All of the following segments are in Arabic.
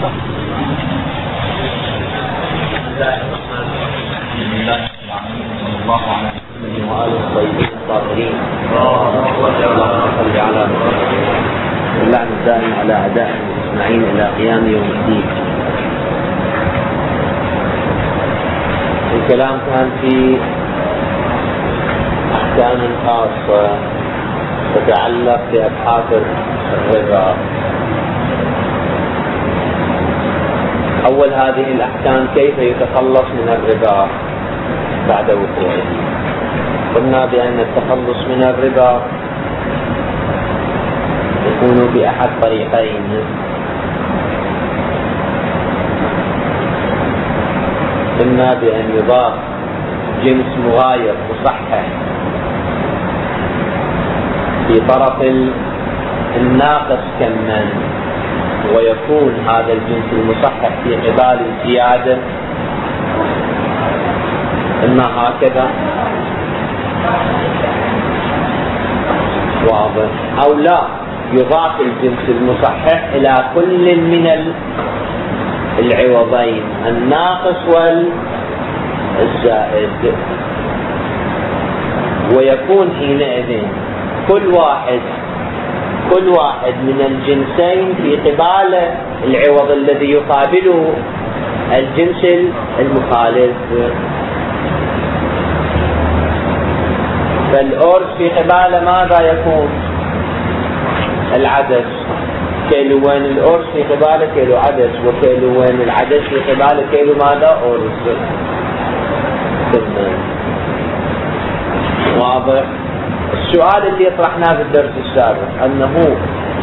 الله على محمد وآله الطيبين الطاهرين. اللهم صل على محمد واللعن الدائم على أعدائهم أجمعين إلى قيام يوم الدين. الكلام كان في أحكام خاصة تتعلق بأبحاث الربا. أول هذه الأحكام كيف يتخلص من الربا بعد وقوعه. قلنا بأن التخلص من الربا يكون بأحد طريقين: قلنا بأن يضاف جنس مغاير مصحح في طرف الناقص كما، ويكون هذا الجنس المصحح في قبال الزيادة، إما هكذا واضح، أو لا يضاف الجنس المصحح إلى كل من العوضين الناقص والزائد، ويكون حينئذ كل واحد من الجنسين في قبال العوض الذي يقابله الجنس المخالف. فالأرز في قبال ماذا يكون؟ العدس. كيلوين الأرز في قبال كيلو عدس، وكيلوين العدس في قبال كيلو ماذا؟ أرز. واضح؟ السؤال اللي طرحناه في الدرس السابق أنه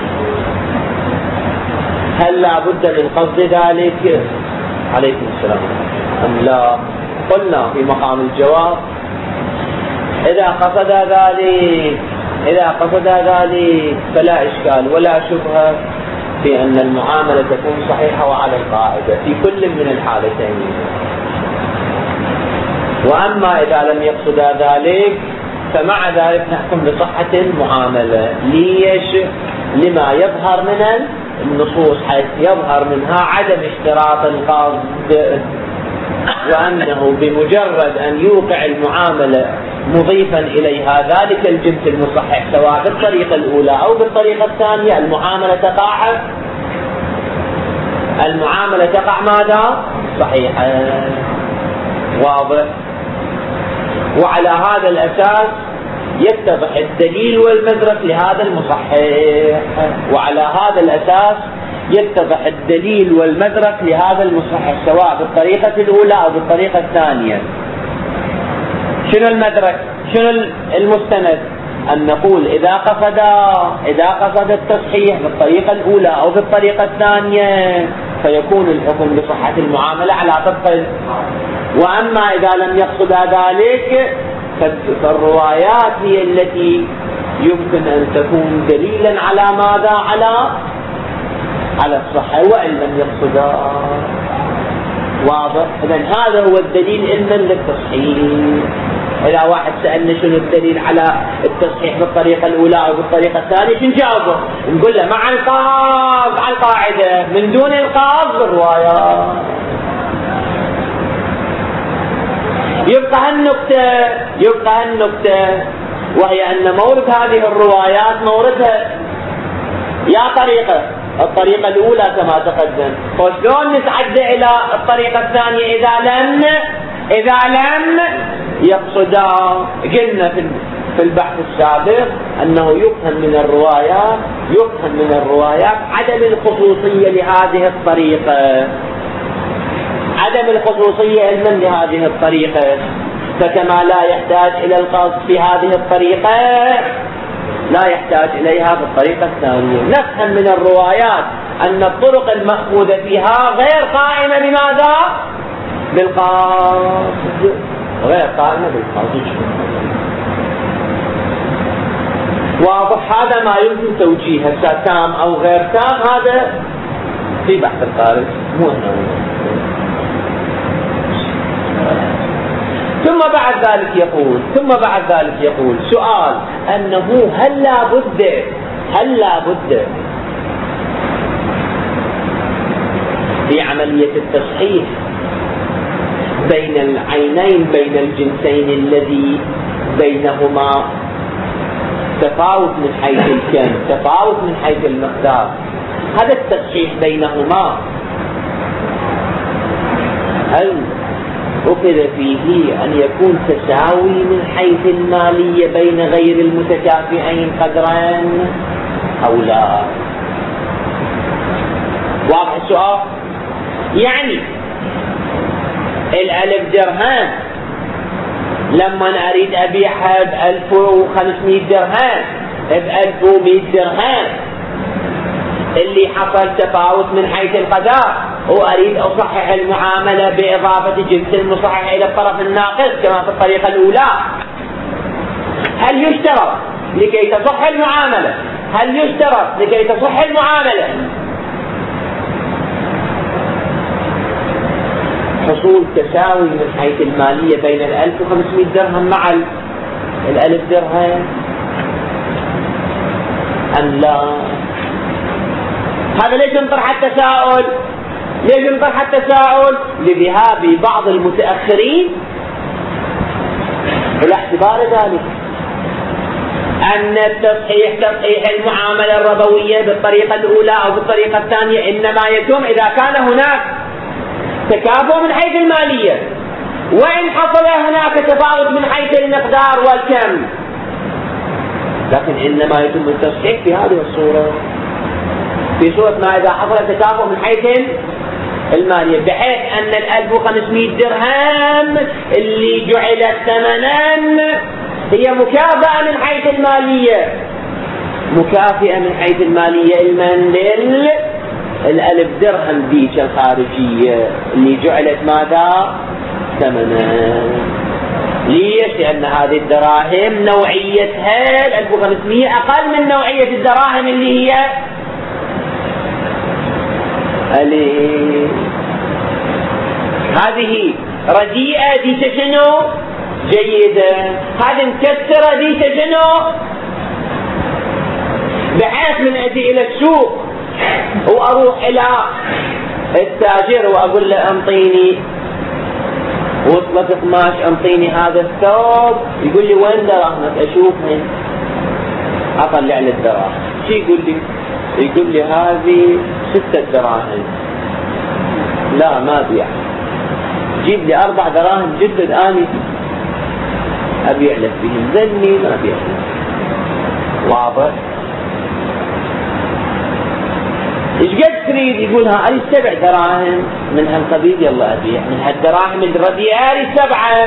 هل لا بد من قصد ذلك؟ عليكم السلام. أم لا؟ قلنا في مقام الجواب إذا قصد ذلك فلا إشكال ولا شبهة في أن المعاملة تكون صحيحة وعلى القاعدة في كل من الحالتين. وأما إذا لم يقصد ذلك فمع ذلك نحكم بصحة المعاملة. ليش؟ لما يظهر من النصوص، حيث يظهر منها عدم اشتراط القصد، وأنه بمجرد أن يوقع المعاملة مضيفا إليها ذلك الجنس المصحح سواء بالطريقة الأولى أو بالطريقة الثانية المعاملة تقع ماذا؟ صحيحة. واضح؟ وعلى هذا الأساس يتضح الدليل والمدرك لهذا المصحح، سواء بالطريقة الأولى أو بالطريقة الثانية. شنو المدرك؟ شنو المستند؟ أن نقول إذا قصد التصحيح بالطريقة الأولى أو بالطريقة الثانية فيكون الحكم بصحة المعاملة على طبق. وأما إذا لم يقصد ذلك فالروايات هي التي يمكن أن تكون دليلا على ماذا؟ على الصحة، وإن لم يقصدها. واضح؟ إذن هذا هو الدليل علما للتصحيح. إذا واحد سألنا شنو الدليل على التصحيح بالطريقة الأولى أو بالطريقة الثانية، شو نجاوبه؟ نقول له مع القاص على القاعدة، من دون القاص بالروايات. يبقى هالنكتة وهي أن مورد هذه الروايات موردها يا الطريقة الأولى كما تقدم، فشلون نتعدى إلى الطريقة الثانية إذا لم يقصدا؟ قلنا في البحث السابق أنه يفهم من الروايات عدم الخصوصية لهذه الطريقة، علما لهذه الطريقة، فكما لا يحتاج إلى القصد في هذه الطريقة لا يحتاج إليها بالطريقة الثانية. نفهم من الروايات أن الطرق المأخوذة فيها غير قائمة بماذا؟ بالقصد، غير قائمة بالقصد. واضح؟ هذا ما يمكن توجيهه تام أو غير تام، هذا في بحث الخارج مو هنا. ثم بعد ذلك يقول سؤال أنه هل لا بد في عملية التصحيح بين العينين، بين الجنسين الذي بينهما تفاوت من حيث الكم، تفاوت من حيث المقدار، هذا التصحيح بينهما هل أخذ فيه أن يكون تساوي من حيث المالية بين غير المتكافئين قدرا أو لا؟ واضح السؤال؟ يعني الألف درهم لما أريد أبيعها ب1500 درهم ب1100 درهم، اللي حصل تفاوت من حيث القدر، وأريد أصحح المعاملة بإضافة جنس المصحح إلى الطرف الناقص كما في الطريقة الأولى. هل يشترط لكي تصح المعاملة، هل يشترط لكي تصح المعاملة حصول تساوي من حيث المالية بين 1500 درهم مع 1000 درهم أم لا؟ هذا ليش انطرح التساؤل؟ ليش انطرح التساؤل؟ لذهاب بعض المتأخرين إلى اعتبار ذلك أن التصحيح، تصحيح المعاملة الربوية بالطريقة الأولى أو بالطريقة الثانية إنما يتم إذا كان هناك تكافؤ من حيث المالية، وإن حصل هناك تفاوت من حيث المقدار والكم، لكن إنما يتم التصحيح في هذه الصورة، في صورة ما إذا حصل تكافؤ من حيث المالية، بحيث أن 1500 درهم اللي جعلت ثمنا هي مكافأة من حيث المالية، مكافئة من حيث المالية المندل 1000 درهم ذيك الخارجية اللي جعلت ماذا؟ ثمنا. ليش؟ لأن هذه الدراهم نوعيتها 1500 أقل من نوعية الدراهم اللي هي هذه رديئة دي شنو؟ جيدة. هذه مكسرة دي شنو؟ بحيث من أتي إلى السوق وأروح إلى التاجر وأقول له أنطيني وصلة قماش، أنطيني هذا الثوب، يقول لي وين دراهمك؟ أشوفهن، أطلع له الدراهم. شو يقول لي؟ يقول لي هذه 6 دراهم. لا ما أبيع، جيب لي 4 دراهم جدد آني أبيع لك بهم، ذني ما أبيع لك. واضح؟ إيش قد تريد؟ يقولها أريد 7 دراهم من هالقبيل، يلا أبيع من هالدراهم الرديئة أريد 7.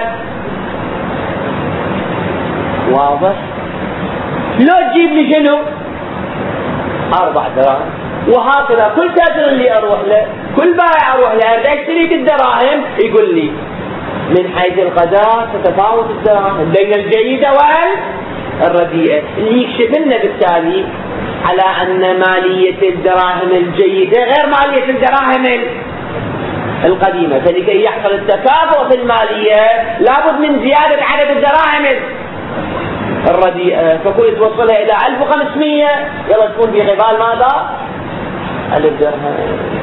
واضح؟ لو تجيب لي شنو؟ 4 دراهم. وهكذا كل تاجر اللي أروح له، كل بائع أروح له أريد أشتري الدراهم، يقول لي من حيث القدر تتفاوت الدراهم بين الجيدة والرديئة، اللي يكشف لنا بالتالي على أن مالية الدراهم الجيدة غير مالية الدراهم القديمة، فلكي يحصل التكافؤ في المالية لابد من زيادة عدد الدراهم الرديئة، فكل توصلها إلى 1500 يلا تكون في غبال ماذا؟ 1000 درهم.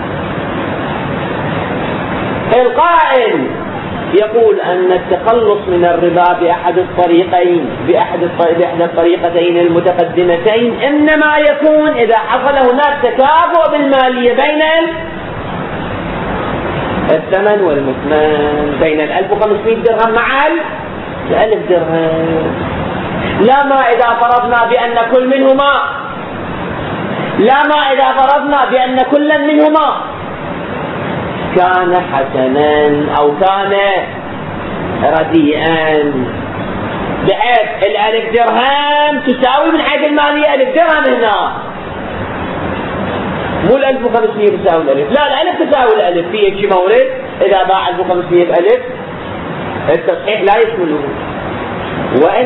القائل يقول أن التخلص من الربا بأحد الطريقين، بإحدى الطريقتين المتقدمتين إنما يكون إذا حصل هناك تكافؤ بالمالية بين الثمن والمثمن، بين 1500 درهم مع 1000 درهم. لا ما إذا فرضنا بأن كل منهما، لا ما إذا فرضنا بأن كل منهما كان حسنا أو كان رديئا، بحيث 1000 درهم تساوي من حيث المالية 1000 درهم هنا، مو 1500 تساوي 1000، لا 1000 تساوي 1000. في شيء مورد إذا باع 1500 ب1000 التصحيح لا يشمله. وإن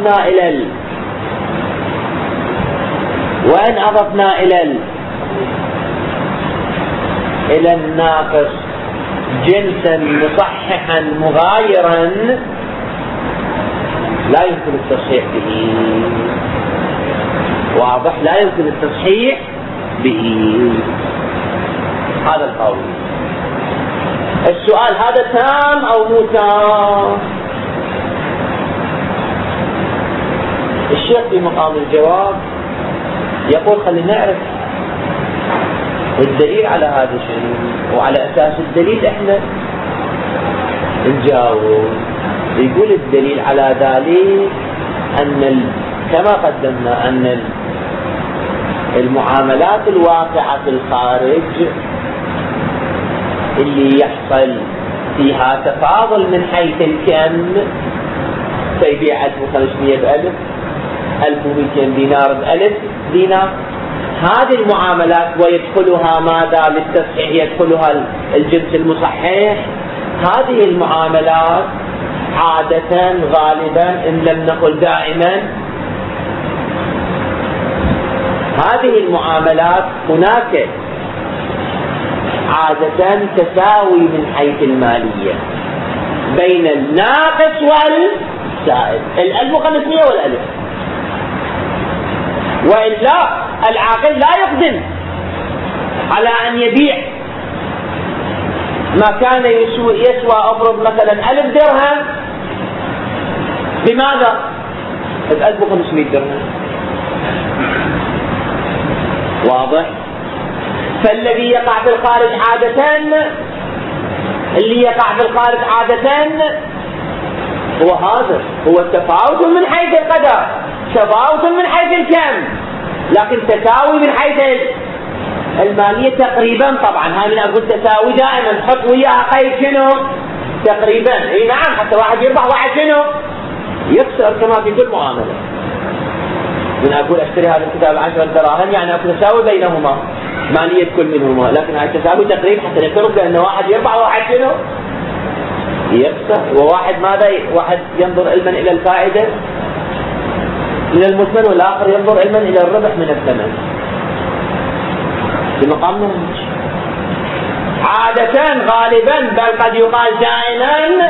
أضفنا إلى الناقص جنسا مصححا مغايرا لا يمكن التصحيح به. واضح؟ لا يمكن التصحيح به. هذا القول. السؤال هذا تام أو مو تام؟ الشيخ في مقام الجواب يقول خلينا نعرف الدليل على هذا الشيء، وعلى أساس الدليل إحنا نجاوب. يقول الدليل على ذلك أن كما قدمنا أن المعاملات الواقعة في الخارج اللي يحصل فيها تفاضل من حيث الكم، فيبيع 1500 بألف، 1200 دينار بألف دينار، هذه المعاملات ويدخلها ماذا للتصحيح؟ يدخلها الجنس المصحح. هذه المعاملات عادة غالبا إن لم نقل دائما، هذه المعاملات هناك عادة تساوي من حيث المالية بين الناقص والزائد، 1500 والألف، وإلا العاقل لا يقدم على أن يبيع ما كان يسوى أفرض مثلا 1000 درهم بماذا؟ 1500 درهم. واضح؟ فالذي يقع في الخارج عادة، اللي يقع في الخارج عادة هو هذا، هو تفاوت من حيث القدر، تفاوت من حيث الكم، لكن تساوي من حيث المالية تقريبا. طبعا هاي من أقول تساوي دائما حط وياها قيد شنو؟ تقريبا. اي نعم، حتى واحد يربح واحد شنو؟ يخسر كما في كل معاملة. من أقول أشتري هذا الكتاب 10 دراهم يعني أكون تساوي بينهما مالية كل منهما، لكن هاي تساوي تقريب حتى نفرض أن واحد يربح وواحد شنو؟ يخسر. وواحد ماذا؟ واحد ينظر علما إلى الفائدة من المثمن، والآخر ينظر علما إلى الربح من الثمن. بمقام منهج عادة غالبا، بل قد يقال دائما،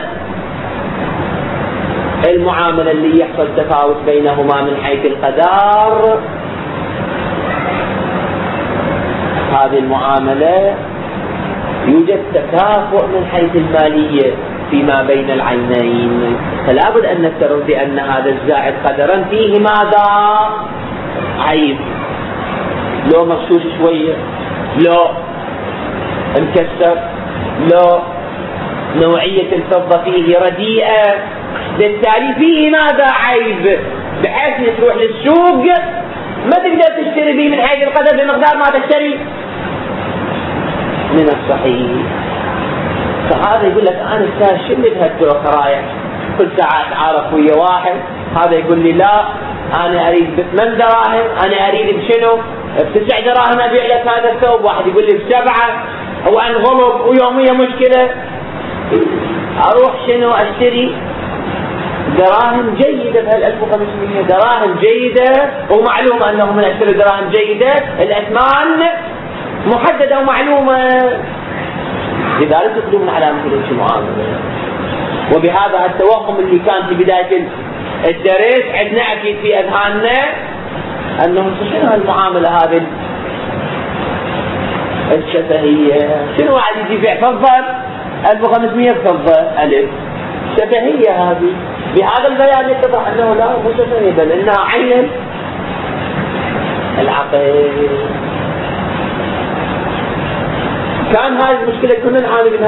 المعاملة اللي يحصل تفاوت بينهما من حيث القدر، هذه المعاملة يوجد تكافؤ من حيث المالية فيما بين العينين، فلا بد أن نفترض بأن هذا الزائد قدرا فيه ماذا؟ عيب، لو مغشوش شوية، لو مكسر، لو نوعية الفضة فيه رديئة، بالتالي فيه ماذا؟ عيب، بحيث تروح للسوق ما تقدر تشتري به من حيث القدر بمقدار ما تشتري من الصحيح. فهذا يقول لك أنا أستاذ شو اللي بهالدور خرايح كل ساعة أتعارف ويا واحد، هذا يقول لي لا أنا أريد ب8 دراهم، أنا أريد بشنو؟ ب9 دراهم أبيع لك هذا الثوب، واحد يقول لي ب7، هو انغلب ويومية مشكلة. أروح شنو أشتري؟ دراهم جيدة بهال 1500 دراهم جيدة، ومعلوم أنه من أشتري دراهم جيدة الأثمان محددة ومعلومة، لذلك يقولون على مثل المعاملة. وبهذا التوهم اللي كان في بداية الدرس عندنا أكيد في أذهاننا أنه شنو هالمعاملة هذه الشفهية؟ شنو واحد يجي يبيع فضة 1500 فضة ألف؟ شفهية هذه. بهذا البيان يتضح أنه لا مو شفهية، بل إنها عين العقل. كان هاي المشكلة كنا نعاني منها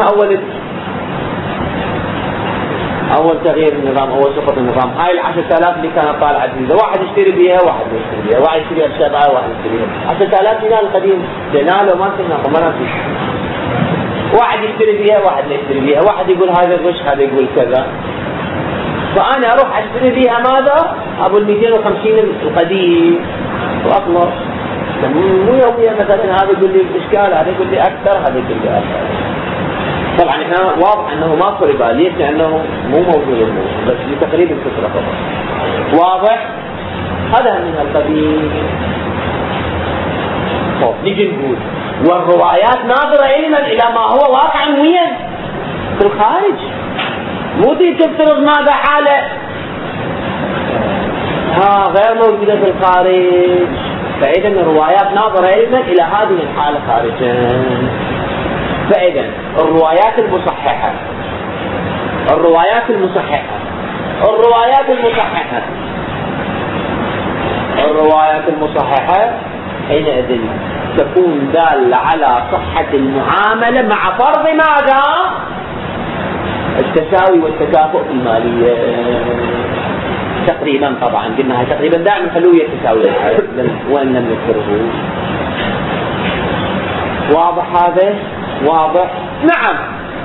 أول تغيير النظام، أول سقوط النظام. هاي 10,000 اللي كانت طالعة جديدة، واحد يشتري بيها واحد يشتري بيها، واحد يشتريها ب7 واحد يشتريها 10,000 دينار القديم، جناله ما كنا ما نسيت. واحد يشتري بيها واحد لا يشتري بيها، واحد يقول هذا غش هذا يقول كذا. فأنا أروح أشتري بيها ماذا؟ أبو 250 القديم وأخلص. مو يوميا مثلا هذا يقول لي إشكال، هذا يقول لي أكثر، هذا يقول لي أكثر. طبعا احنا واضح انه ماكو ربا، ليش؟ لانه مو موجود الموت، بس لتقريب الفكره فقط. واضح؟ هذا من القبيل. طيب نيجي نقول والروايات ناظره علما الى ما هو واقع وين؟ في الخارج. مو تريد تفترض ماذا حاله غير موجوده في الخارج، فاذا الروايات ناظره علما الى هذه الحاله خارجا. فإذا الروايات المصححة حينئذ تكون دالة على صحة المعاملة مع فرض ماذا؟ التساوي والتكافؤ في المالية تقريبا. طبعا قلنا تقريبا دائما خلوه يتساوي وإن لم نذكره. واضح هذا؟ واضح؟ نعم.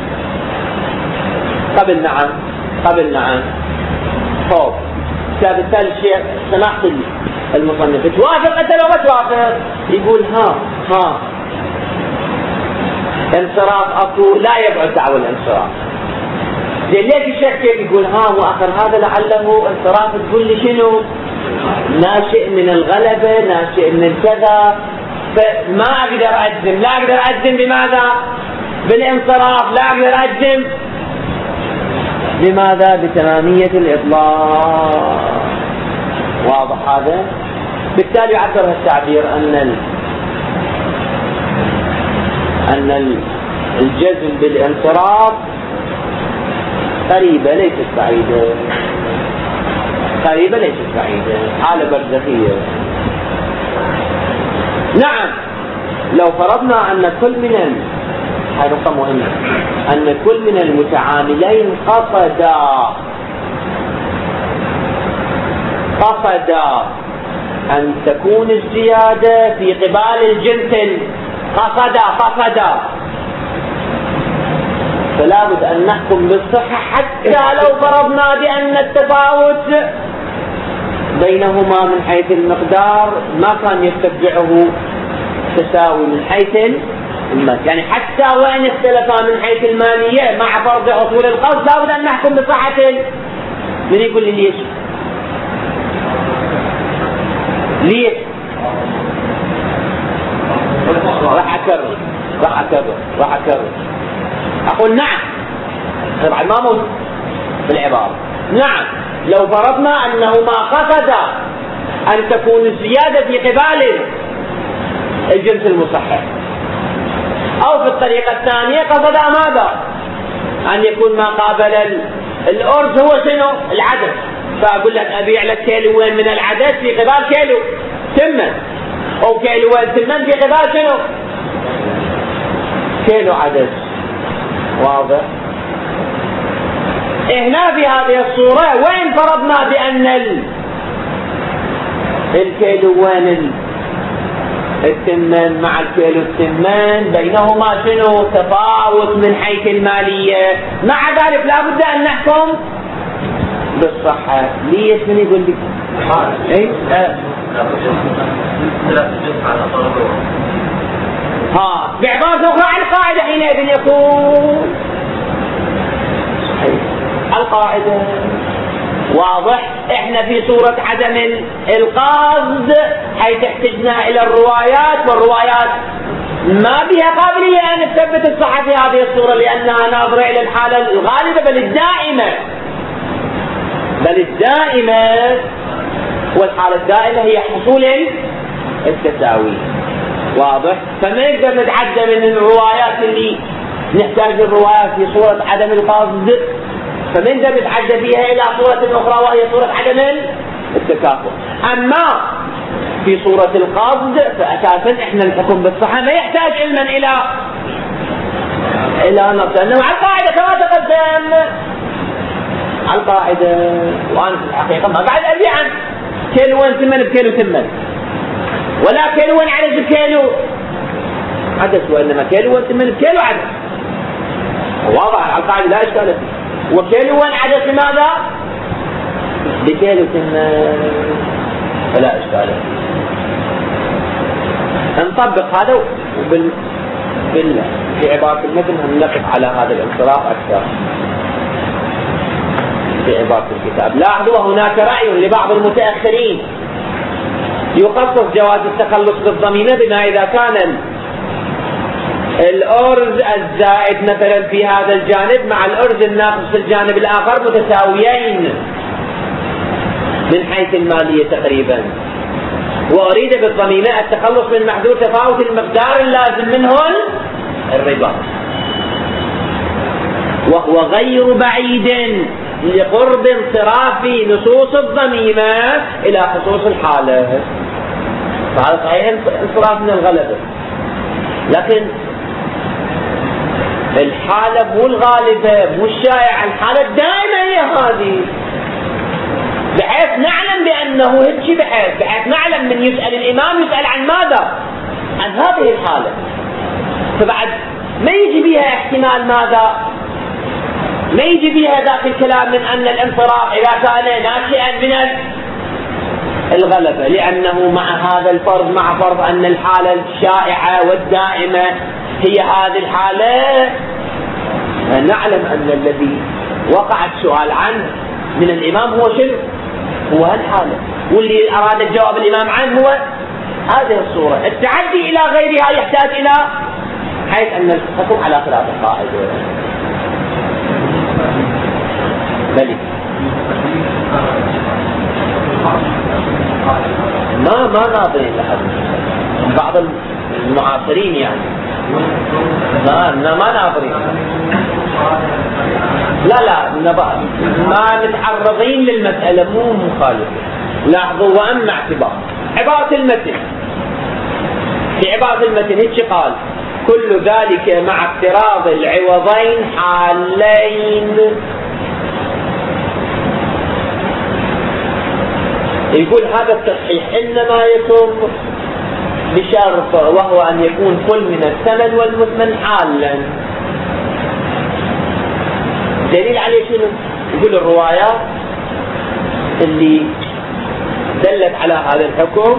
قبل نعم. طب بالتالي الشيء سمحت المصنف توافق أنت لو ما توافق يقول ها انصراف أكو لا يبعد دعوى الانصراف. ليش الشيخ كيف يقول وآخر هذا لعله انصراف تقول لي شنو؟ ناشئ من الغلبة، ناشئ من كذا، فما أقدر أجزم. لا أقدر أجزم بماذا؟ بالانصراف. لا أقدر أجزم بماذا؟ بتمامية الإطلاق. واضح هذا؟ بالتالي يعتبر التعبير أن الجزم بالانصراف قريبة ليست بعيدة، حالة برزخية. نعم، لو فرضنا أن كل من هذه نقطة مهمة، أن كل من المتعاملين قصد أن تكون الزيادة في قبال الجنس قصد، فلا بد أن نحكم بالصحة حتى لو فرضنا بأن التفاوت بينهما من حيث المقدار ما كان يتبعه تساوي من حيث المال. يعني حتى وإن اختلفا من حيث المالية مع فرض أصول القصد لا بد أن نحكم بصحة. من يقول لي ليش؟ راح أكرر أقول نعم. طبعا ما موجود في العبارة. نعم، لو فرضنا أنه ما قصد أن تكون الزيادة في قبال الجنس المصحح، أو في الطريقة الثانية قصد ماذا؟ أن يكون ما قابل الأرز هو شنو؟ العدد. فأقول لك أبيع لك كيلوين من العدد في قبال كيلو تمن، أو كيلوين تمن في قبال شنو؟ كيلو عدد. واضح؟ هنا في هذه الصورة وين فرضنا بأن الكيلوين التمن مع الكيلو التمن بينهما شنو؟ تفاوت من حيث المالية. مع ذلك لا بد أن نحكم بالصحة. ليش؟ من يقول لي؟ بعبارة أخرى على القاعدة حينئذ يكون القاعدة. واضح؟ احنا في صورة عدم القصد حيث احتجنا الى الروايات، والروايات ما بها قابلية ان تثبت الصحة في هذه الصورة لانها ناظرة الى الحالة الغالبة بل الدائمة. والحالة الدائمة هي حصول التساوي. واضح؟ فما نقدر نتعدى من الروايات اللي نحتاج الروايات في صورة عدم القصد، فما نقدر نتعدى فيها الى صورة اخرى وهي صورة عدم التكافؤ. اما في صورة القصد فاساسا احنا الحكم بالصحة ما يحتاج علما الى نفسه، انه على القاعدة كما تقدم على القاعدة. وانا في الحقيقة ما بعد ادري عن كيلوين ثمن بكيلو ثمن، ولا كيلوين عدد بكيلو عدد، وانما كيلوين ثمن بكيلو عدد. واضح على القاعدة لا اشكال فيه. وكيلوين عدد بماذا؟ بكيلو ثمن، فلا اشكال فيه. نطبق هذا في عبارة المتن نقف على هذا الانصراف اكثر في عبارة الكتاب. لاحظوا هناك رأي لبعض المتأخرين يخصص جواز التخلص بالضمينة بما إذا كان الأرز الزائد مثلا في هذا الجانب مع الأرز الناقص في الجانب الآخر متساويين من حيث المالية تقريبا، وأريد بالضمينة التخلص من محذور تفاوت المقدار اللازم منهن الربا. وهو غير بعيد لقرب انصراف نصوص الضميمة إلى خصوص الحالة. فهذا صحيح انصراف من الغلبة، لكن الحالة مو الغالبة مو الشائعة، الحالة الدائمة هي هذه، بحيث نعلم بأنه هيك، بحيث نعلم من يسأل الإمام يسأل عن ماذا؟ عن هذه الحالة. فبعد ما يجي بها احتمال ماذا؟ ما يجي بها ذاك الكلام من أن الانصراف إذا كان ناشئا من الغلبة، لأنه مع هذا الفرض، مع فرض أن الحالة الشائعة والدائمة هي هذه الحالة، نعلم أن الذي وقع السؤال عنه من الإمام هو شنو؟ هو هالحالة، واللي أراد الجواب الإمام عنه هو هذه الصورة. التعدي إلى غيرها يحتاج إلى حيث أن الحكم على خلاف القاعدة. بلي ما ناظرين لحد بعض المعاصرين يعني ما ناظرين، لا ما متعرضين للمسألة، مو مخالفة. لاحظوا وأما اعتبار عبارة المتن، في عبارة المتن هيك قال: كل ذلك مع افتراض العوضين حالين. يقول هذا التصحيح إنما يكون بشرط، وهو أن يكون كل من الثمن والمثمن حالا. دليل عليه شنو؟ يقول الروايات اللي دلت على هذا الحكم،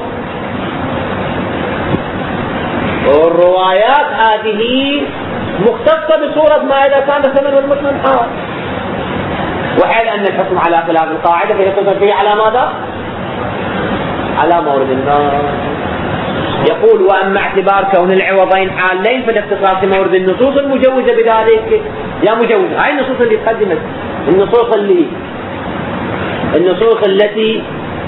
والروايات هذه مختصة بصورة ما إذا كان الثمن والمثمن حال، وحيث أن الحكم على خلاف القاعدة فيتصل فيه على ماذا؟ على مورد النص. يقول: وأما اعتبار كون العوضين حالين فالاختصاص في مورد النصوص المجوزة بذلك. يا مجوزة، هاي النصوص اللي تقدمت، النصوص التي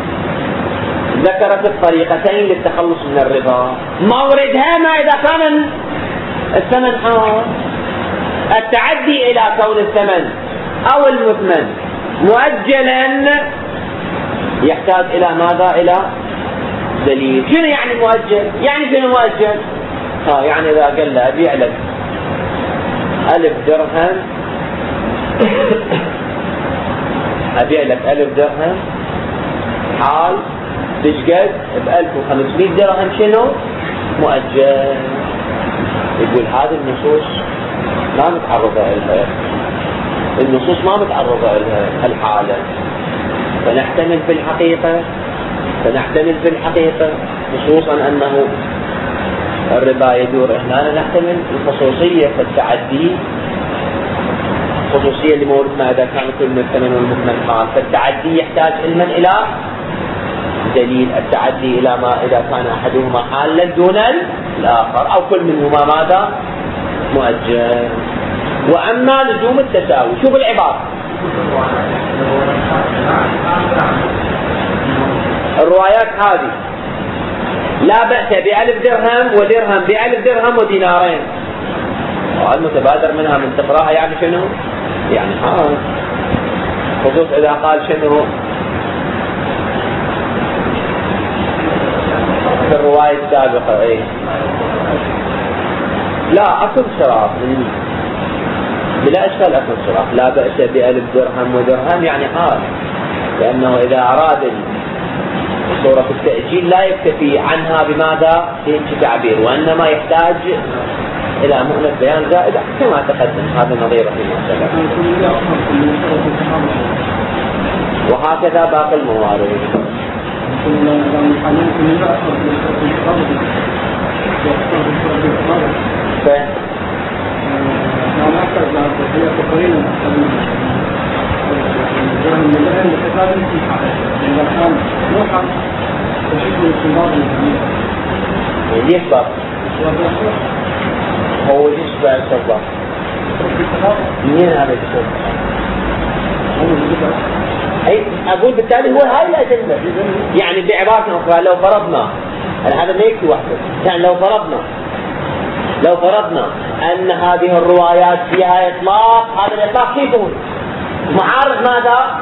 ذكرت الطريقتين للتخلص من الربا، موردها ما إذا كان الثمن حال. التعدي إلى كون الثمن أو المثمن مؤجلا يحتاج إلى ماذا؟ إلى دليل. شنو يعني مؤجل؟ يعني شنو مؤجل؟ يعني إذا قال له أبيع لك 1000 درهم أبيع لك 1000 درهم حال بشقد ب1500 درهم، شنو؟ مؤجل. يقول هذه النصوص ما متعرضة لها، النصوص ما متعرضة لها الحالة، فنحتمل في الحقيقة خصوصا أنه الربا يدور. هنا نحتمل الخصوصية في التعدي، خصوصية لمورد ما إذا كان كل من الثمن والمثمن حال، فالتعدي يحتاج علما إلى دليل. التعدي إلى ما إذا كان أحدهما حالا دون الآخر، أو كل منهما ماذا؟ مؤجل. وأما لزوم التساوي، شوف العبارة، الروايات هذه: لا بأس ب1000 درهم ودرهم ب1000 درهم ودينارين. المتبادر منها من تقراها يعني شنو؟ يعني خصوص إذا قال شنو في الرواية السابقة. لا أكل صراف بلا إشكال، أكل صراف. لا بأس ب1000 درهم ودرهم يعني حال، لأنه إذا أراد صورة التأجيل لا يكتفي عنها بماذا؟ في تعبير، وإنما يحتاج إلى مهلة بيان زائدة كما تقدم. هذا نظيره في المسألة، وهكذا باقي الموارد. ليش باب؟ هو ليش باب الصباح؟ منين هذا الشيء؟ أي أقول بالتالي هو هاي الأجندة. يعني بعبارة أخرى، لو فرضنا هذا ما يكفي وحده، يعني لو فرضنا أن هذه الروايات فيها إطلاق، هذا الإطلاق كيف يكون؟ معارض ماذا؟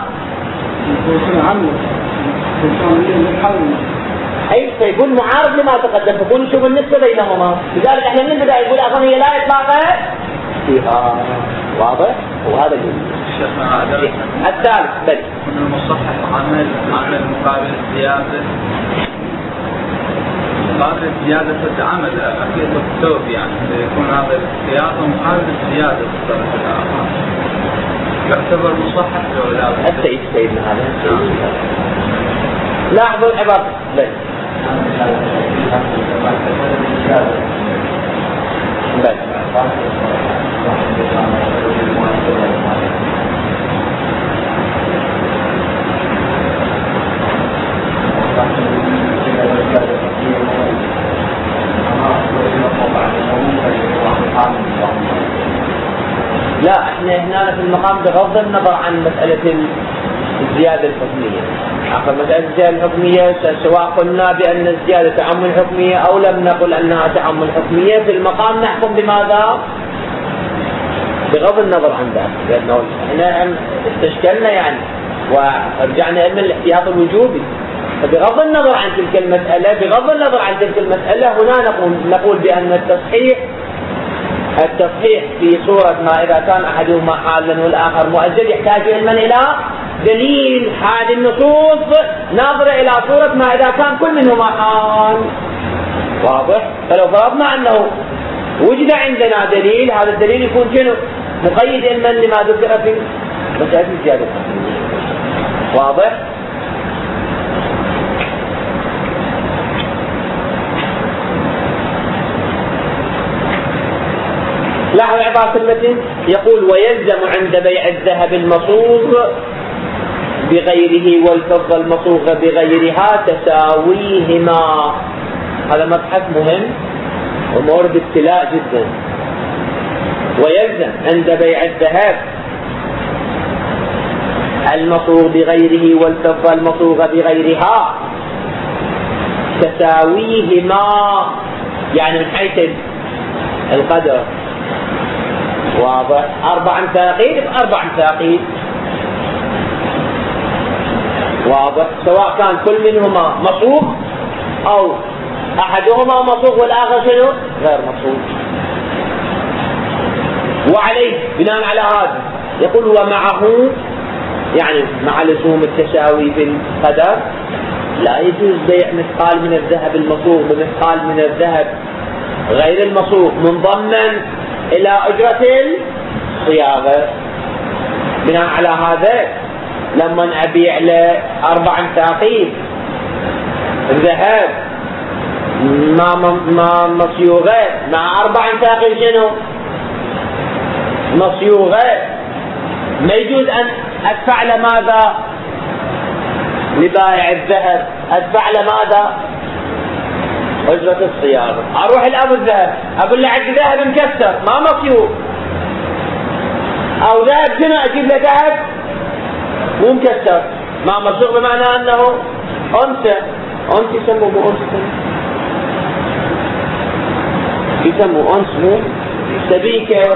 أي سيكون معارض لما تقدم، تكون شوف النسبة بينهما. لذلك احنا من البداية يقول أصلا هي لا إطلاق فيها. واضح؟ وهذا الثالث بل المصحح عمل مقابل الزيادة، مقابل الزيادة العمل أكيد مكتوب، يعني يكون هذا السياق مقابل الزيادة بالطرف الآخر يعتبر مصحح ولا لا؟ السيد سيدنا هذا لاحظوا العبارة بل بل لا احنا هنا في المقام بغض النظر عن مسألة الزيادة الحكمية. آخر مسألة الزيادة الحكمية سواء قلنا بأن الزيادة تعم حكمية أو لم نقل أنها تعم حكمية، في المقام نحكم بماذا؟ بغض النظر عن ذلك، لأنه احنا استشكلنا يعني ورجعنا إلى الاحتياط الوجوبي. فبغض النظر عن تلك المسألة، بغض النظر عن تلك المسألة هنا نقول بأن التصحيح في صورة ما إذا كان أحدهما حالا والآخر مؤجل يحتاج علما إلى دليل هذه النصوص ناظرة إلى صورة ما إذا كان كل منهما حال. واضح؟ فلو فرضنا أنه وجد عندنا دليل، هذا الدليل يكون شنو؟ مقيد علما لما ذكر في مسألة الزيادة. واضح؟ لاحظ عبارة المتن يقول ويلزم عند بيع الذهب المصوغ بغيره والفضة المصوغة بغيرها تساويهما. هذا مبحث مهم ومورد ابتلاء جدا. ويلزم عند بيع الذهب المصوغ بغيره والفضة المصوغة بغيرها تساويهما، يعني من حيث القدر. واضح؟ 4 مثاقيل ب4 مثاقيل. واضح؟ سواء كان كل منهما مصوغ أو أحدهما مصوغ والآخر شنو؟ غير مصوغ. وعليه بناء على هذا يقول ومعه، يعني مع لزوم التساوي في القدر، لا يجوز بيع مثقال من الذهب المصوغ بمثقال من الذهب غير المصوغ منضمن إلى أجرة الصياغة. بناء على هذا لما أبيع له 4 مثاقيل الذهب ما مصيوغة مع 4 مثاقيل شنو؟ مصيوغة، ما يجوز أن أدفع له ماذا؟ لبائع الذهب أدفع له ماذا؟ أجرة الصياغة. أروح لأبو الذهب أقول له عندي ذهب مكسر ما مصيوغ، أو ذهب شنو أجيب له ذهب مو مكسر ما مصيوغ، بمعنى أنه أنثى يسموه مو أنثى، يسموه أنثى سبيكة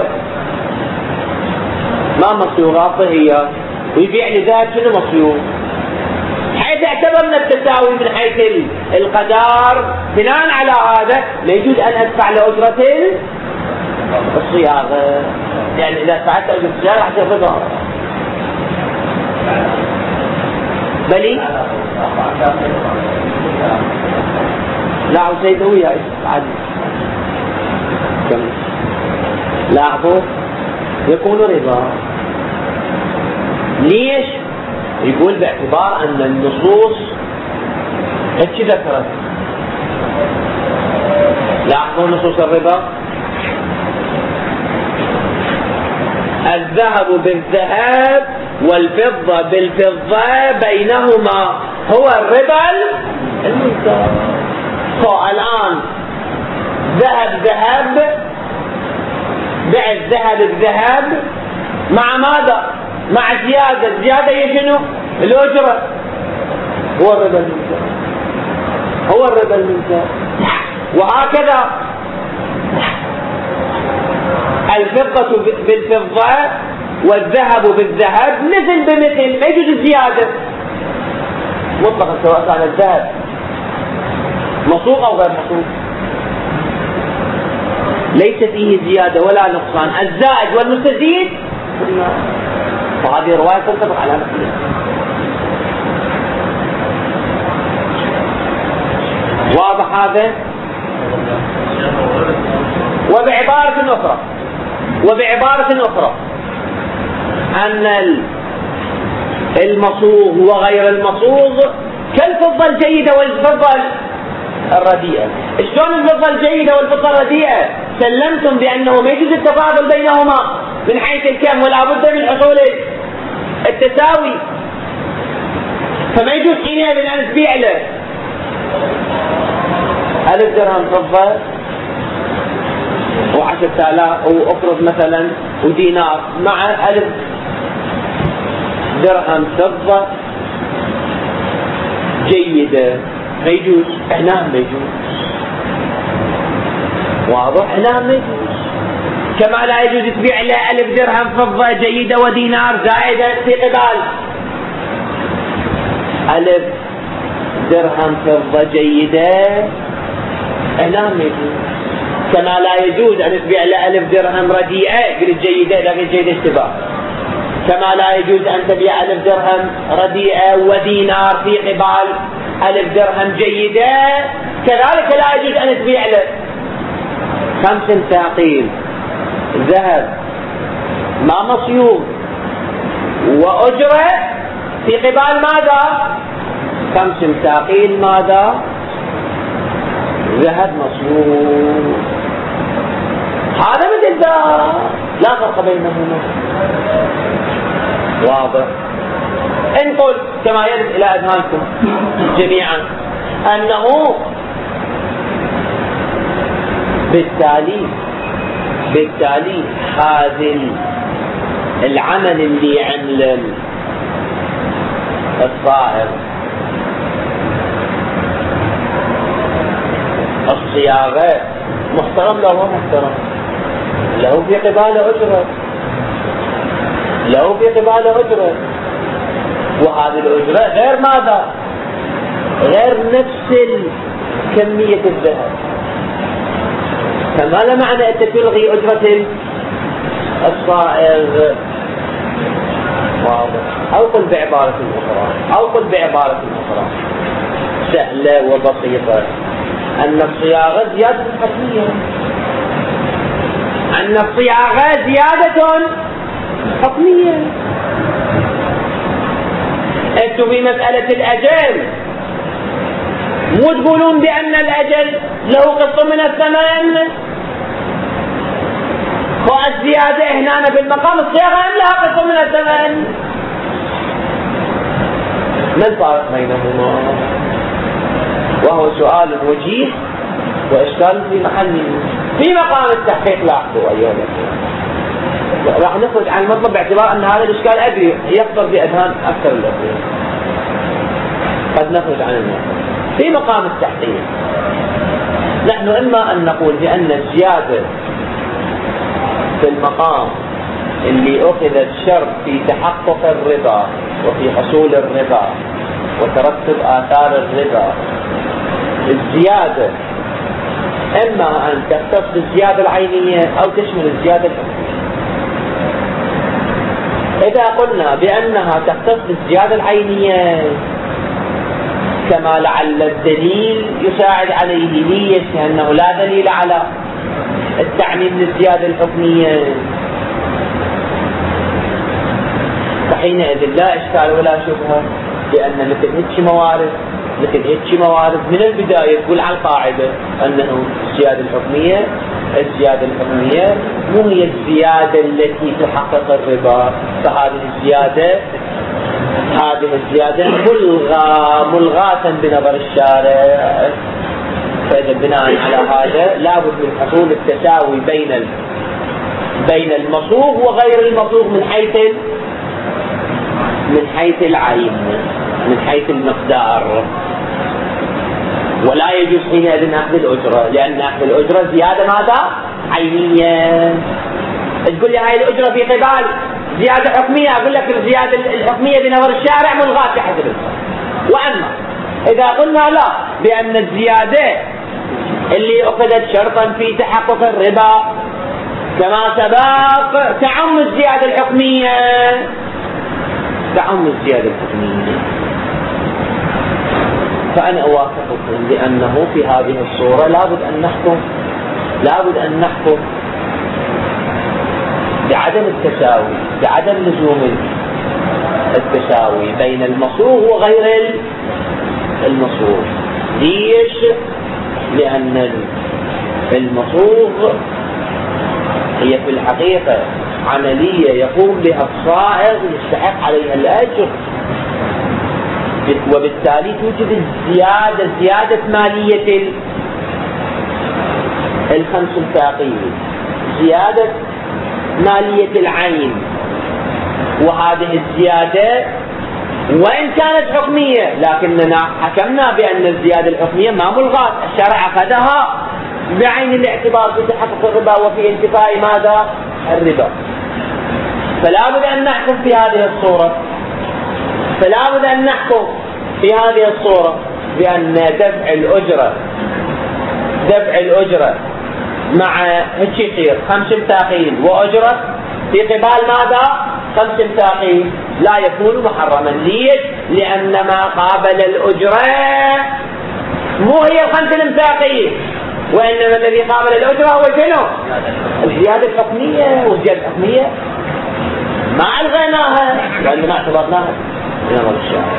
ما مصيوغات هي، ويبيع لي ذهب شنو مصيوغ. حيث اعتبرنا التساوي من حيث القدر، بناء على هذا لا يجوز أن أدفع لأجرة الصياغة، يعني إذا دفعت أجرة الصياغة راح تصير ربا. بلي لا سيد هو يا عادي. لاحظوا يكون ربا. ليش؟ يقول باعتبار أن النصوص هيك ذكرت. لاحظوا نصوص الربا، الذهب بالذهب والفضة بالفضة بينهما هو الربا المنكر. الآن ذهب بيع الذهب الذهب مع ماذا؟ مع زيادة هي شنو؟ الأجرة. هو الربا المنكر، هو الربا المنكر. وهكذا الفضة بالفضة والذهب بالذهب مثل بمثل، ما يجوز الزيادة مطلقا سواء كان الذهب مصوغ أو غير مصوغ، ليس فيه زيادة ولا نقصان، الزائد والمستزيد. وهذه الرواية تنطبق على مثله. واضح هذا؟ وبعبارة أخرى أن المصوغ وغير المصوغ كالفضة الجيدة والفضة الرديئة. شلون الفضة الجيدة والفضة الرديئة؟ سلمتم بأنه ما يجوز التفاضل بينهما من حيث الكم، ولا بد من حصول التساوي، فما يجوز حينئذ أن تبيع له 1000 درهم فضة و10,000 وأفرض مثلا ودينار مع 1000 درهم فضة جيدة، ما يجوز. هنا ما يجوز، واضح؟ هنا ما يجوز. كما لا يجوز تبيع له 1000 درهم فضة جيدة ودينار زائدا في قبال 1000 درهم فضة جيدة، هنا ما يجوز. كما لا يجوز أن تبيع له 1000 درهم رديئة، قلت جيدة لكن جيدة اشتباه. كما لا يجوز أن تبيع 1000 درهم رديئة ودينار في قبال 1000 درهم جيدة، كذلك لا يجوز أن تبيع له 5 ثاقيل ذهب ما مصيوب وأجرة في قبال ماذا؟ 5 ثاقيل ماذا؟ ذهب مصيوب. هذا مثل ذا، لا فرق بينهما، واضح؟ إن قلت كما يرد إلى أذهانكم جميعا أنه بالتالي هذا العمل اللي عمل الصائغ الصياغة محترم له محترم، له في قباله أجرة، وهذه الأجرة غير ماذا؟ غير نفس كمية الذهب. فما لا معنى أن تلغي أجرة الصائغ، واضح؟ أو قل بعبارة أخرى سهلة وبسيطة، أن الصياغة زيادة حتمية، أنتم في مسألة الأجل مو تقولون بأن الأجل له قسط من الثمن، والزيادة هنا بالمقام الصياغة لها قسط من الثمن، ما الفارق بينهما؟ وهو سؤال وجيه وإشكال في محله في مقام التحقيق. لاحظوا أيها الأخوة، راح نخرج عن المطلب باعتبار أن هذا الإشكال أدري يخطر في أذهان أكثر الأخوة، قد نخرج عن المطلب. في مقام التحقيق نحن إما أن نقول بأن الزيادة في المقام اللي أخذت شرط في تحقق الرضا وفي حصول الرضا وترتب آثار الرضا، الزيادة إما أن تختص بالزيادة العينية أو تشمل الزيادة الحكمية. إذا قلنا بأنها تختص بالزيادة العينية كما لعل الدليل يساعد عليه، ليش؟ لأنه لا دليل على التعميم للزيادة الحكمية، فحينئذ لا إشكال ولا شبهة لأن مثل هيك موارد من البداية تقول على القاعدة أنه الزيادة الحكمية مو هي الزيادة التي تحقق الرضا، فهذه الزيادة ملغاة بنظر الشارع. فإذا بناء على هذا لابد من حصول التساوي بين المصوغ وغير المصوغ من حيث العين، من حيث المقدار، ولا يجوز حينئذ أخذ الأجرة، لأن أخذ الأجرة زيادة ماذا؟ عينية. تقول لي هاي الأجرة في قبال زيادة حكمية، أقول لك الزيادة الحكمية بنظر الشارع ملغاة في حسب الفرق. وأما إذا قلنا لا، بأن الزيادة اللي أخذت شرطا في تحقق الربا كما سبق تعم الزيادة الحكمية، تعم الزيادة الحكمية، فأنا أوافقكم بأنه في هذه الصورة لابد أن نحكم بعدم التساوي، بعدم لزوم التساوي بين المصروف وغير المصروف. ليش؟ لأن المصروف هي في الحقيقة عملية يقوم بها الصائغ يستحق عليها الأجر، وبالتالي توجد زيادة مالية الخمس الفاقية، زيادة مالية العين. وهذه الزيادة وإن كانت حكمية لكننا حكمنا بأن الزيادة الحكمية ما ملغاة، الشرع أخذها بعين الاعتبار في تحقق الربا وفي انتفاء ماذا؟ الربا. فلا بد أن نحكم في هذه الصورة، بأن دفع الأجرة مع هيك يصير 5 مساقين وأجرة في قبال ماذا؟ 5 مساقين لا يكون محرما. ليش؟ لأن ما قابل الأجرة مو هي 5 مساقين، وإنما الذي قابل الأجرة هو شنو؟ الزيادة الحكمية، والزيادة الحكمية ما ألغيناها لأننا اعتبرناها من نظر الشارع.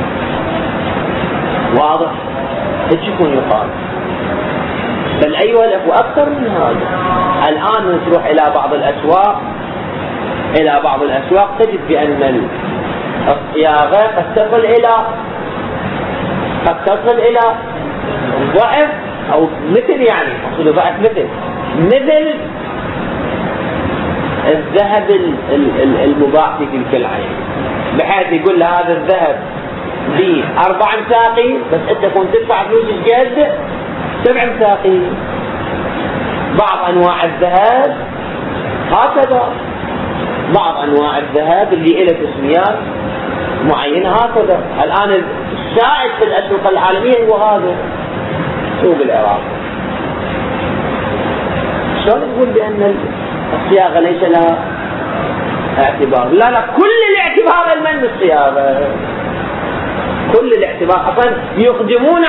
واضح؟ ايش يكون يقال؟ بل أيها الأخوة أكثر من هذا. الآن نروح إلى بعض الأسواق تجد بأن الصياغة قد تصل إلى ضعف أو مثل، يعني أقصد ضعف مثل الذهب المباع في تلك العين، بحيث يقول هذا الذهب ب4 مساقين بس أنت تكون تدفع فلوس قد 7 مساقين. بعض أنواع الذهب هكذا، بعض أنواع الذهب اللي له تسميات معينة هكذا. الآن السائد في الأسواق العالمية هو هذا سوق العراق. شلون نقول بأن الصياغة ليس لها اعتبار؟ لا، كل الاعتبار المن الصياغة، كل الاعتبار. أصلا يقدمون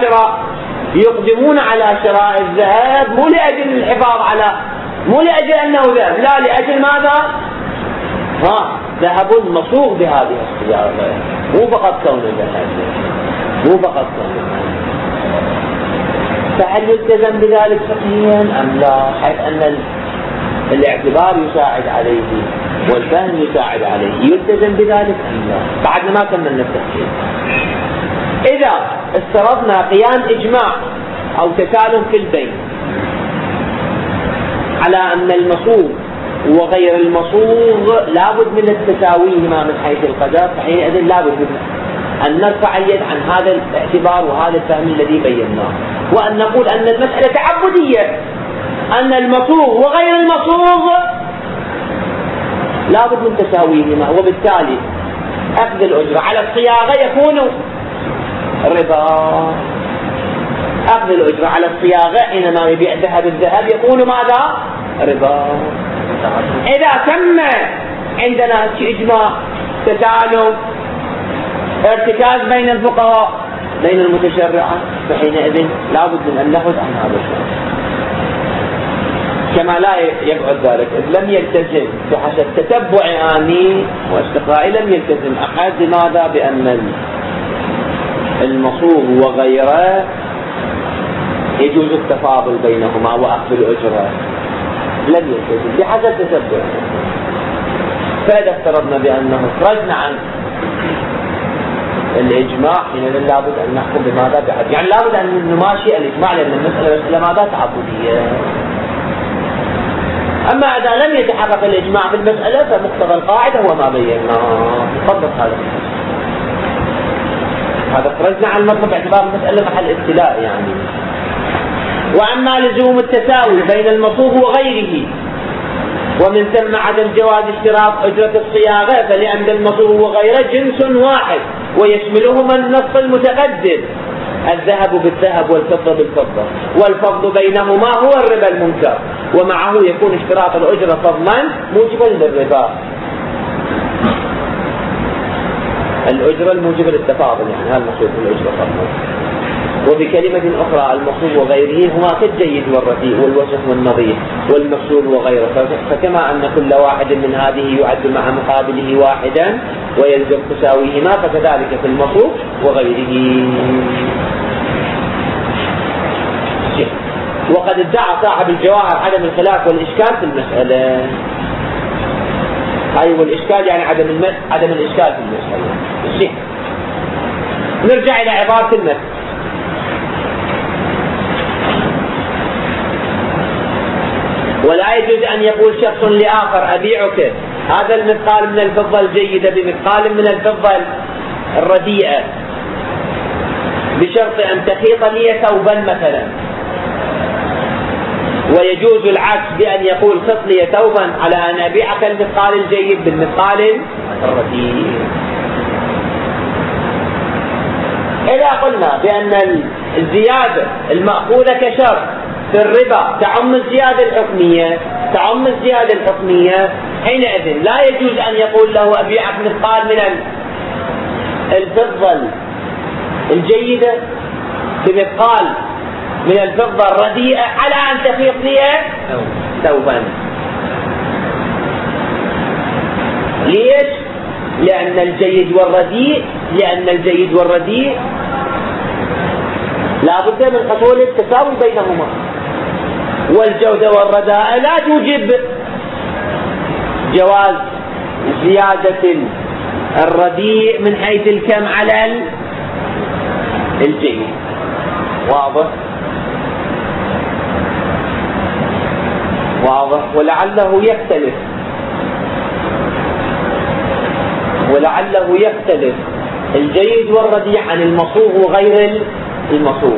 على شراء الذهب مو لأجل الحفاظ على، مو لأجل أنه ذهب، لا، لأجل ماذا؟ ذهب مصوغ بهذه الصياغة، مو فقط كونه ذهب. فهل يلتزم بذلك فقهيا أم لا؟ حيث أن الاعتبار يساعد عليه والفهم يساعد عليه، يلتزم بذلك أم لا؟ بعدنا ما كملنا التفصيل. إذا افترضنا قيام إجماع أو تسالم في البين على أن المصوغ وغير المصوغ لابد من التساويهما من حيث القدر، فحينئذ لابد أن نرفع اليد عن هذا الاعتبار وهذا الفهم الذي بيناه، وأن نقول أن المسألة تعبدية، أن المصوغ وغير المصوغ لابد من تساويهما، وبالتالي أخذ الأجرة على الصياغة يكون ربا. أخذ الأجرة على الصياغة حينما يبيع ذهب الذهب يكون ماذا؟ ربا. إذا تم عندنا إجماع تسالم ارتكاز بين الفقهاء بين المتشرعة، فحينئذ لابد من أن نأخذ عن هذا الشيء، كما لا يبعد ذلك إذ لم يلتزم بحسب تتبع آني واستقرائي، لم يلتزم أحد. لماذا؟ بأن المصوغ وغيره يجوز التفاضل بينهما وأخذ الأجرة، لم يلتزم بحسب تتبع. فإذا افترضنا بأنه خرجنا عن الإجماع حينئذ لابد أن نحكم بماذا؟ بعد، يعني لابد أن نماشي الإجماع، لأن المسألة ماذا؟ تعبدية. أما إذا لم يتحقق الإجماع في المسألة فمقتضى القاعدة هو ما بيناه. تفضل هذا خرجنا عن المطلب باعتبار المسألة محل ابتلاء يعني. وأما لزوم التساوي بين المصوغ وغيره ومن ثم عدم جواز اشتراط أجرة الصياغة، فلأن المصروف وغيره جنس واحد ويشملهما النص المتقدم: الذهب بالذهب والفضة بالفضة، والفضل بينهما هو الربا المنكر، ومعه يكون اشتراط الأجرة فضلا موجبا للربا. الأجرة الموجبة للتفاضل، يعني هذا المقصود بالأجرة فضلا. وبكلمة أخرى المقصود وغيره هما كالجيد والرديء والوسط والنظيف والمقصود وغيره، فكما أن كل واحد من هذه يعد مع مقابله واحدا ويلزم تساويهما، فكذلك في المقصود وغيره. وقد ادعى صاحب الجواهر عدم الخلاف والإشكال في المسألة. أي والإشكال يعني عدم الإشكال في المسألة. نرجع إلى عبارة المثل: ولا يجوز أن يقول شخص لآخر: أبيعك هذا المثقال من الفضة الجيدة بمثقال من الفضة الرديئة، بشرط أن تخيط لي ثوبا مثلا. ويجوز العكس بأن يقول: خط لي ثوبا على أن أبيعك المثقال الجيد بالمثقال الرديء. إذا قلنا بأن الزيادة المأخوذة كشرط في الربا تعم الزيادة الحكمية، حينئذ لا يجوز أن يقول له: أبيعك مثقال من الفضة الجيدة بمثقال من الفضة الرديئة على أن تخيط لي ثوبا. ليش؟ لأن الجيد والرديء لا بد من حصول التساوي بينهما، والجودة والرداء لا توجب جواز زيادة الرديء من حيث الكم على الجيد. واضح؟ ولعله يختلف الجيد والرديء عن المصوغ وغير المصوغ،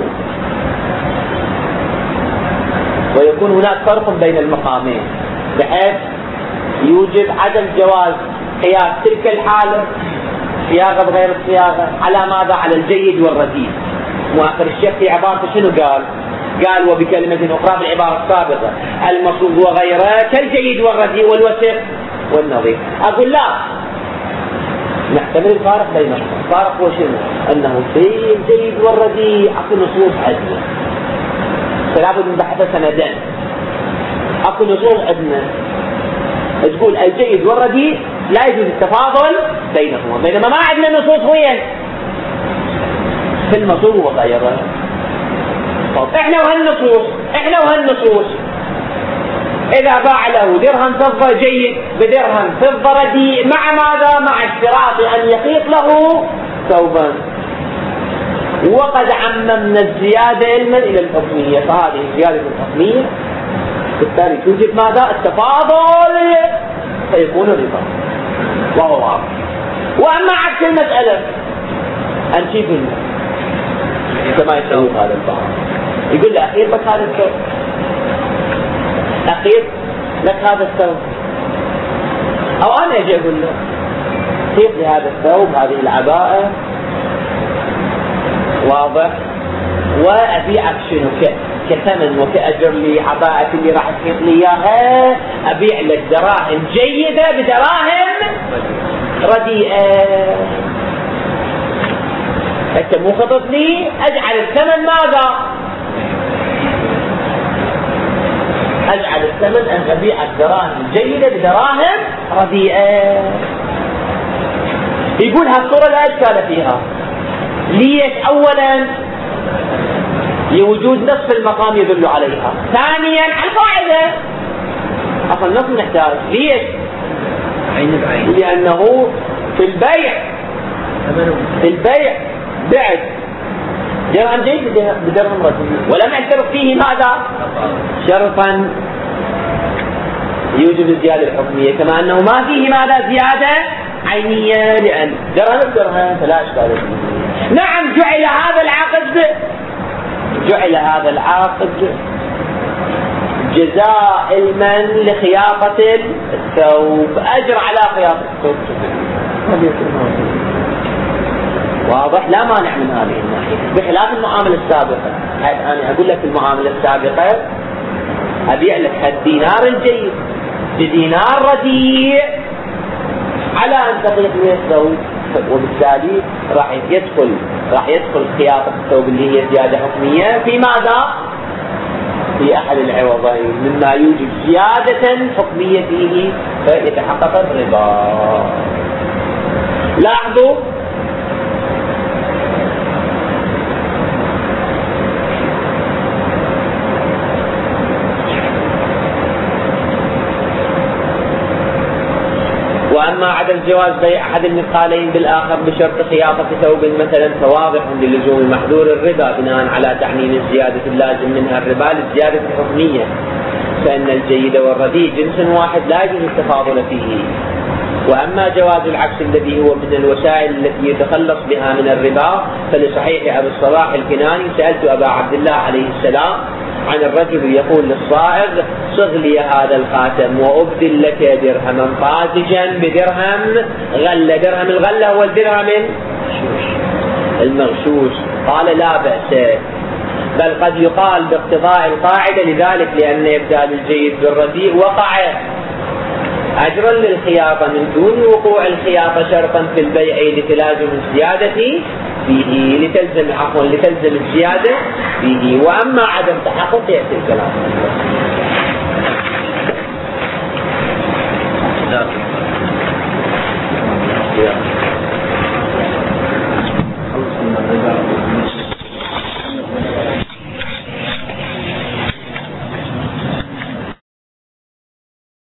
ويكون هناك فرق بين المقامين بحيث يوجب عدم جواز قياس تلك الحالة صياغة بغير الصياغة على ماذا؟ على الجيد والرديء. مؤخر الشيخ في عبارته شنو قال وبكلمة أخرى في العبارة السابقة: المصوغ وغيره كالجيد والرديء والوسخ والنظيف. أقول لا، نحتمل الفارق بينهم. الفارق هو شنو؟ أنه في الجيد والرديء أكو نصوص عدنا، فلا بد من بحث سندان. أكو نصوص عدنا تقول الجيد والرديء لا يجوز التفاضل بينهما، بينما ما عندنا نصوص وين؟ في المصوغ وغيره. احنا وهالنصوص إذا باع له درهم فضة جيد بدرهم فضة رديء مع ماذا؟ مع اشتراط أن يخيط له ثوبا. وقد عممنا الزيادة علما إلى الحكمية، فهذه الزيادة الحكمية بالتالي توجب ماذا؟ التفاضل، فيكون الربا وهو واضح. وأما عكس المسألة أنشيف كما يسوي هذا البعض، يقول له: أخير بك هذا الثوب، أخير لك هذا الثوب، أو أنا أجي أقول له: خيط لي هذا الثوب، هذه العباءة، واضح، وأبيعك شنو كثمن وكأجر لي عباءة اللي راح تخيط لي إياها، أبيع لك دراهم جيدة بدراهم رديئة. أنت مو خطط لي، أجعل الثمن ماذا؟ أجعل الثمن أن أبيعك دراهم جيدة بدراهم رديئة. يقول هالصورة لا إشكال فيها. ليش؟ أولا لوجود نص في المقام يدل عليها، ثانيا على القاعدة أصلا النص نحتاج. ليش؟ لأنه في البيع بعد درهم جيد بدرهم رديء، ولم يشترط فيه ماذا؟ شرطا يوجب الزيادة الحكمية، كما أنه ما فيه ماذا؟ زيادة عينية، لأن درهم بدرهم فلا إشكال فيه. نعم، جعل هذا العقد جزاء المن لخياطة الثوب، أجر على خياطة الثوب. واضح؟ لا مانع من هذه الناحية، بخلاف المعاملة السابقة. أنا أقول لك المعاملة السابقة أبيع لك الدينار الجيد بدينار رديء على أن تطيق به الثوب، وبالتالي راح يدخل خياطة الثوب اللي هي زيادة حكمية في ماذا؟ في أحد العوضين مما يوجد زيادة حكمية فيه فيتحقق الربا. لاحظوا وأما عدم جواز بيع أحد المثقالين بالآخر بشرط خياطة ثوب مثلا فواضح للزوم المحذور الربا بناء على تعميم الزيادة اللازم منها الربا للزيادة الحكمية، فإن الجيد والرديء جنس واحد لا يجوز التفاضل فيه. وأما جواز العكس الذي هو من الوسائل التي يتخلص بها من الربا فلصحيح أبي الصلاح الكناني سألت أبا عبد الله عليه السلام عن الرجل يقول للصائغ صغ لي هذا الخاتم وأبدل لك درهما فاتجا بدرهم غلة. درهم الغلة هو الدرهم المغشوش. قال لا بأس، بل قد يقال باقتضاء القاعدة لذلك لأن إبدال الجيد بالرديء وقع أجرا للخياطة من دون وقوع الخياطة شرطا في البيع لتلازم الزيادة فيه لتلزم الزيادة فيه. وأما عدم تحقق يأتي الكلام.